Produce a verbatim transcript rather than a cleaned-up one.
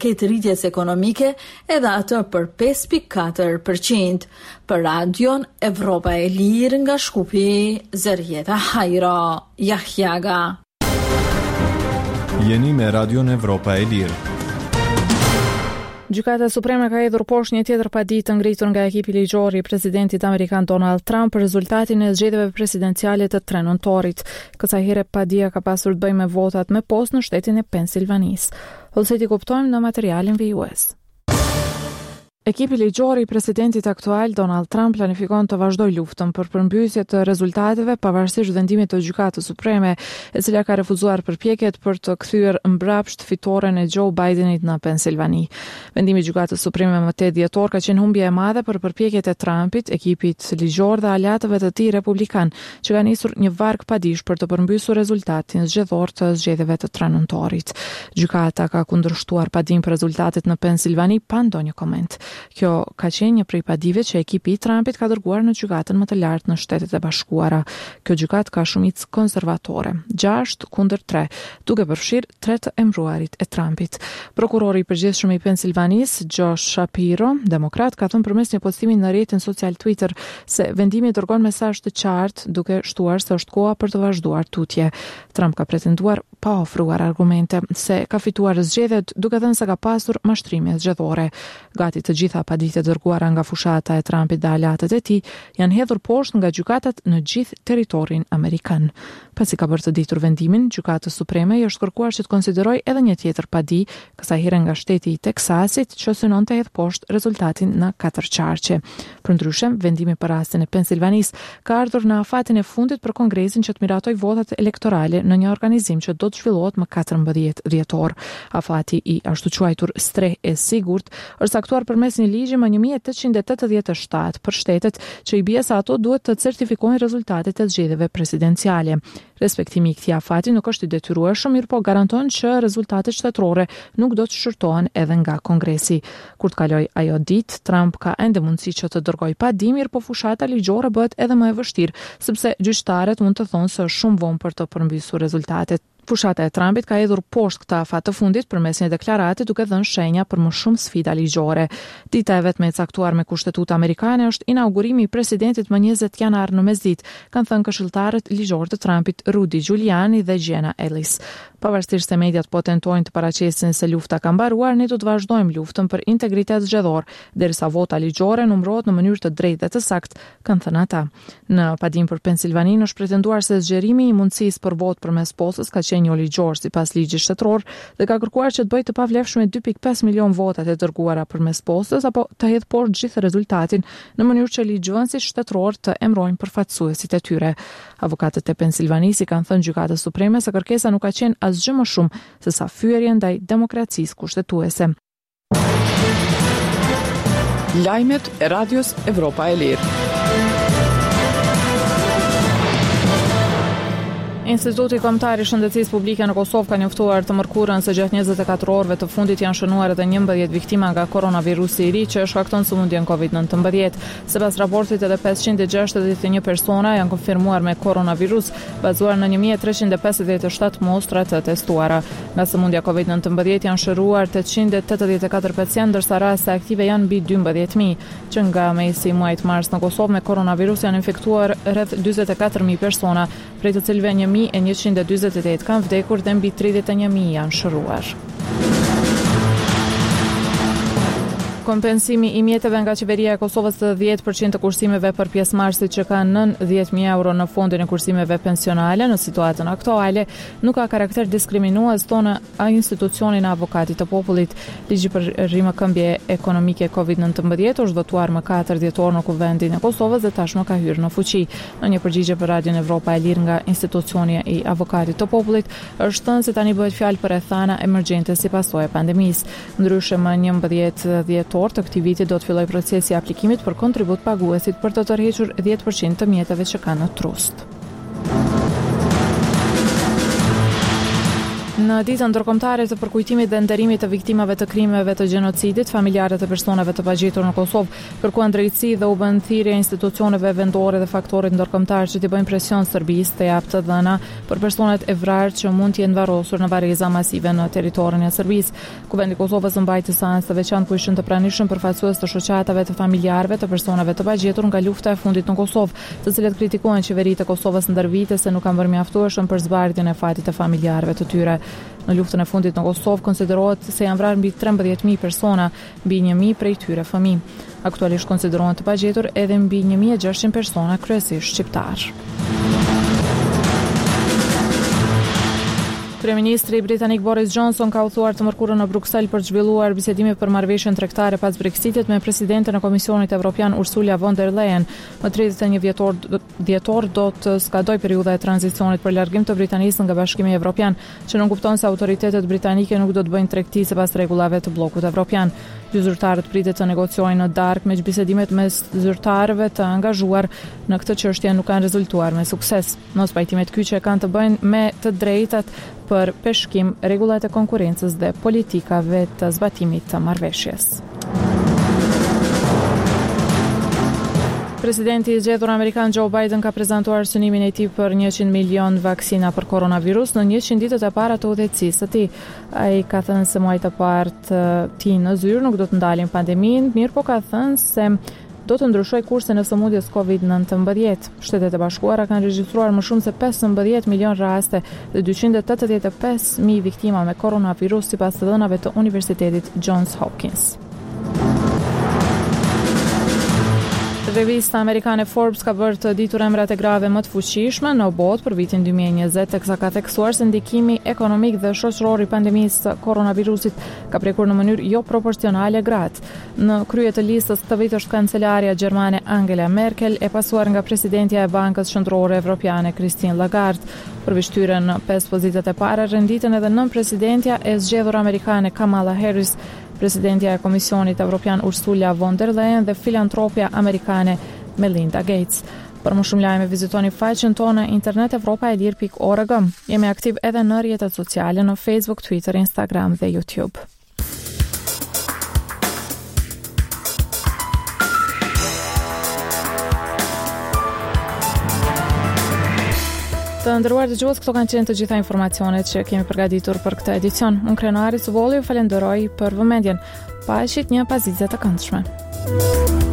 këtë rritjes ekonomike edhe atë për pesë pikë katër përqind. Për radion Evropa e Lirë nga Shkupi, Zërjeta Hajra, Jahjaga. Jeni me radion Evropa e Lirë. Gjykata Supreme ka hedhur poshtë një tjetër paditë të ngritur nga ekipi ligjor i presidentit amerikan Donald Trump për rezultatin e zgjedhjeve presidenciale të tre nëntorit. Kësaj here padia ka pasur të bëjë me votat me postë në shtetin e Pensilvanisë. Ose ti kuptojmë në materialin V U S. Ekipi ligjor i presidentit aktual Donald Trump planifikon të vazhdojë luftën për përmbysje të rezultateve pavarësisht vendimit të Gjykatës Supreme, e cila ka refuzuar përpjekjet për të kthyer mbrapsht fitoren e Joe Bidenit në Pensilvani. Vendimi i Gjykatës Supreme më tetë dhjetor ka qenë humbje e madhe për përpjekjet e Trumpit, ekipit ligjor dhe aleatëve të tij republikan, që kanë nisur një varg padish për të përmbysur rezultatin zgjedhor të zgjedhjeve të tre nëntorit. Gjykata ka kundërshtuar padin për rezultatet në Pensilvani pa ndonjë koment. Kjo ka qenë një prej padive që ekipi i Trumpit ka dërguar në gjykatën më të lartë në Shtetet e Bashkuara. Kjo gjykatë ka shumicë konservatore, gjashtë kundër tre, duke përfshirë tre të emëruarit e Trumpit. Prokurori i përgjithshëm i Pensilvanisë, Josh Shapiro, demokrat, ka thënë përmes një postimi në rrjetin social Twitter se vendimi dërgon mesazh të qartë, duke shtuar se është koha për të vazhduar tutje. Trump ka pretenduar pa ofruar argumente se ka fituar zgjedhjet, duke thënë se ka pasur mashtrime zgjedhore. Gati të gjitha paditë dërguara nga fushata e Trumpit dhe aleatët e tij janë hedhur poshtë nga gjykatat në gjithë territorin amerikan. Pasi ka bërë të ditur vendimin, Gjykatës Supreme i është kërkuar që të konsiderojë edhe një tjetër padi, kësaj here nga shteti i Teksasit, që synon të hedhë poshtë rezultatin në katër qarqe. Përndryshe, vendimi për rastin e Pensilvanisë ka ardhur në afatin e fundit për Kongresin që të miratoj votat elektorale në një organizim që do të zhvillohet më katërmbëdhjetë dhjetor. Afati i ashtu quajtur streh e sigurt është saktuar përmes një ligji më një mijë e tetëqind e tetëdhjetë e shtatë për shtetet që i bie se ato duhet të certifikojnë rezultatet e zgjedhjeve presidenciale. Respektimi i këtij afati nuk është i detyrueshëm, mirë po garanton që rezultatet shtetërore nuk do të shqyrtohen edhe nga Kongresi. Kur të kaloj ajo ditë, Trump ka ende mundësi që të dërgojë padi, mirë po fushata ligjore bëhet edhe më e vështirë, sepse gjyqtarët mund të thonë se është shumë vonë për të përmbysur rezultatet. Fushata e Trumpit ka hedhur poshtë këtë afat të fundit përmes një deklarate duke dhënë shenja për më shumë sfida ligjore. Dita e vetme e caktuar me kushtetutë amerikane është inaugurimi i presidentit më njëzet janar në mesditë, kanë thënë këshilltarët ligjor të Trumpit Rudy Giuliani dhe Jenna Ellis. Pavarësisht se mediat po tentojnë të paraqesin se lufta ka mbaruar, ne do të vazhdojmë luftën për integritet zgjedhor, derisa vota ligjore numërohet në mënyrë të drejtë dhe të saktë, kanë thënë ata. Në padin për Pensilvaninë është pretenduar se zgjerimi i mundësisë për votë përmes postës ka qenë një ligjor sipas ligjit shtetëror dhe ka kërkuar që të bëjë të pavlefshme dy pikë pesë milion votat e dërguara përmes postës apo të hedhë poshtë gjithë rezultatin në mënyrë që ligjvënësit shtetëror të emrojnë përfaqësuesit e tyre. Avokatët e Pensilvanisë kanë thënë Gjykatës Supreme se kërkesa nuk ka qenë asgjë më shumë se sa fyerje ndaj demokracisë kushtetuese. Lajmet e Radios Evropa e Lirë. Instituti Kombëtar i Shëndetësisë Publike në Kosovë ka njoftuar të mërkurën se gjatë njëzet e katër orëve të fundit janë shënuar edhe njëmbëdhjetë viktima nga koronavirusi i ri që shkakton sëmundjen kovid nëntëmbëdhjetë. Sipas raportit edhe pesëqind e gjashtëdhjetë e një persona janë konfirmuar me koronavirus, bazuar në një mijë e treqind e pesëdhjetë e shtatë mostra të testuara. Nga sëmundja kovid nëntëmbëdhjetë janë shëruar tetëqind e tetëdhjetë e katër pacientë, ndërsa raste aktive janë mbi dymbëdhjetë mijë, që nga mesi i muajit mars në Kosovë me koronavirus janë infektuar rreth dyzet e katër mijë persona, prej të cilëve një mijë e njëqind e dyzet e tetë kanë vdekur dhe mbi tridhjetë e një mijë janë shëruar. Kompensimi i mjeteve nga qeveria e Kosovës të dhjetë përqind të kursimeve për pjesëmarrësit që kanë nën dhjetë mijë euro në fondin e kursimeve pensionale në situatën aktuale nuk ka karakter diskriminues, tonë a institucionin e avokatit të popullit. Ligji për rimëkëmbje ekonomike kovid nëntëmbëdhjetë është votuar më katër dhjetor në Kuvendin e Kosovës dhe tashmë ka hyrë në fuqi. Në një përgjigje për Radion Evropa e Lirë nga institucioni i avokatit të popullit është thënë se tani bëhet fjalë për rrethana emergjente si pasojë e pandemisë. Ndryshe më njëmbëdhjetë dhjetor të këtij viti do të fillojë procesi i aplikimit për kontribut paguesit për të tërhequr dhjetë përqind të mjeteve që kanë në trust. Në ditën ndërkombëtare të përkujtimit dhe nderimit të viktimave të krimeve të gjenocidit, familjarët e personave të pagjetur në Kosovë kërkuan drejtësi dhe u bën thirrje institucioneve vendore dhe faktorit ndërkombëtar që t'i bëjnë presion Serbisë të japë të dhëna për personat e vrarë që mund të jenë varrosur në varreza masive në territorin e Serbisë. Kuvendi i Kosovës mbajti seancë të veçantë ku ishin të pranishëm përfaqësues të shoqatave të familjarëve të personave të pagjetur nga lufta e fundit në Kosovë, të cilët kritikuan qeveritë e Kosovës ndër vite se nuk kanë bërë mjaftueshëm për zbardhjen e fatit të familjarëve të tyre. Në luftën e fundit në Kosovë konsiderohet se janë vrarë mbi trembëdhjetë mijë persona, mbi një mijë prej tyre fëmijë. Aktualisht konsiderohen të pagjetur edhe mbi një mijë e gjashtëqind persona, kryesisht shqiptar. Kryeministri britanik Boris Johnson ka udhëtuar të mërkurën në Bruksel për të zhvilluar bisedime për marrëveshjen tregtare pas Brexitit me presidenten e Komisionit Evropian Ursula von der Leyen. Më tridhjetë e një vjetor dhjetor do të skadoj periudha e tranzicionit për largim të Britanisë nga Bashkimi Evropian, që nuk kupton se autoritetet britanike nuk do të bëjnë tregti sipas rregullave të bllokut evropian. Dy zyrtarët pritet të negociojnë në darkë me bisedimet mes zyrtarëve të angazhuar në këtë çështje nuk kanë rezultuar me sukses. Mos pajtimet kyçe kanë të bëjnë me të drejtat për peshkim, rregullat e konkurrencës dhe politikave të zbatimit të marrëveshjes. Presidenti i zgjedhur amerikan Joe Biden ka prezantuar synimin e tij për njëqind milion vaksina për koronavirus në njëqind ditët e para të udhëheqësisë së tij. Ai ka thënë se muajt e parë të tij në zyrë nuk do të ndalin pandeminë, mirë po ka thënë se do të ndryshoj kursin e sëmundjes covid nëntëmbëdhjetë. Shtetet e Bashkuara kanë regjistruar më shumë se pesëmbëdhjetë milion raste dhe dyqind e tetëdhjetë e pesë mijë viktima me koronavirus sipas të dhënave të Universitetit Johns Hopkins. Revista amerikane Forbes ka bërë të ditur emrat e grave më të fuqishme në botë për vitin dy mijë e njëzet, teksa ka theksuar se ndikimi ekonomik dhe shoqëror i pandemisë së koronavirusit ka prekur në mënyrë jo proporcionale gratë. Në krye të listës të vit është kancelaria gjermane Angela Merkel, e pasuar nga presidentja e Bankës Qendrore Evropiane Christine Lagarde. Për vështyrën në pesë pozitat e para renditën edhe nën presidentja e zgjedhur amerikane Kamala Harris, presidentja e Komisionit Evropian Ursula von der Leyen dhe filantropja amerikane Melinda Gates. Për më shumë lajme vizitoni faqen tonë internet evropa e lir pikë org. Jemi aktiv edhe në rrjetet sociale në Facebook, Twitter, Instagram dhe YouTube. Të nderuar dëgjues, këto kanë qenë të gjitha informacionet që kemi përgatitur për këtë edicion. Unë Krenari Subolli ju falenderoj për vëmendjen. Paqit një pasditë të këndshme.